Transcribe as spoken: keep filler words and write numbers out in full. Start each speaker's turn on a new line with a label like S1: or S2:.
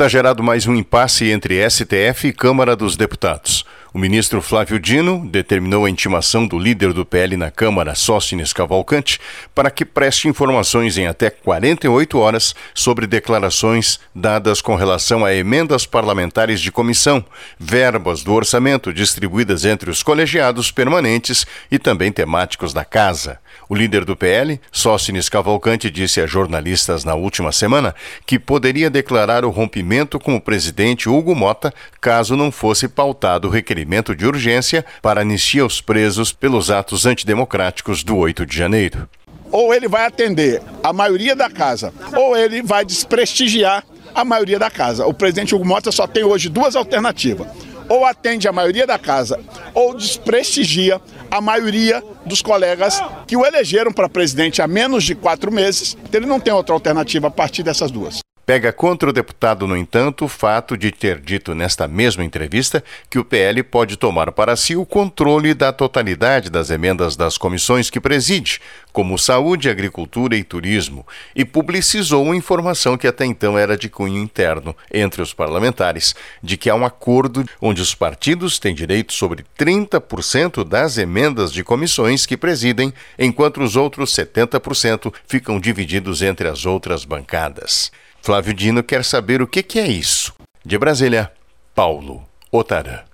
S1: Está gerado mais um impasse entre S T F e Câmara dos Deputados. O ministro Flávio Dino determinou a intimação do líder do P L na Câmara, Sóstenes Cavalcante, para que preste informações em até quarenta e oito horas sobre declarações dadas com relação a emendas parlamentares de comissão, verbas do orçamento distribuídas entre os colegiados permanentes e também temáticos da Casa. O líder do P L, Sóstenes Cavalcante, disse a jornalistas na última semana que poderia declarar o rompimento com o presidente Hugo Motta caso não fosse pautado o requerimento de urgência para anistia aos presos pelos atos antidemocráticos do oito de janeiro.
S2: Ou ele vai atender a maioria da casa, ou ele vai desprestigiar a maioria da casa. O presidente Hugo Motta só tem hoje duas alternativas. Ou atende a maioria da casa, ou desprestigia a maioria dos colegas que o elegeram para presidente há menos de quatro meses. Ele não tem outra alternativa a partir dessas duas.
S1: Pega contra o deputado, no entanto, o fato de ter dito nesta mesma entrevista que o P L pode tomar para si o controle da totalidade das emendas das comissões que preside, como Saúde, Agricultura e Turismo, e publicizou uma informação que até então era de cunho interno entre os parlamentares, de que há um acordo onde os partidos têm direito sobre trinta por cento das emendas de comissões que presidem, enquanto os outros setenta por cento ficam divididos entre as outras bancadas. Flávio Dino quer saber o que é isso. De Brasília, Paulo Otarã.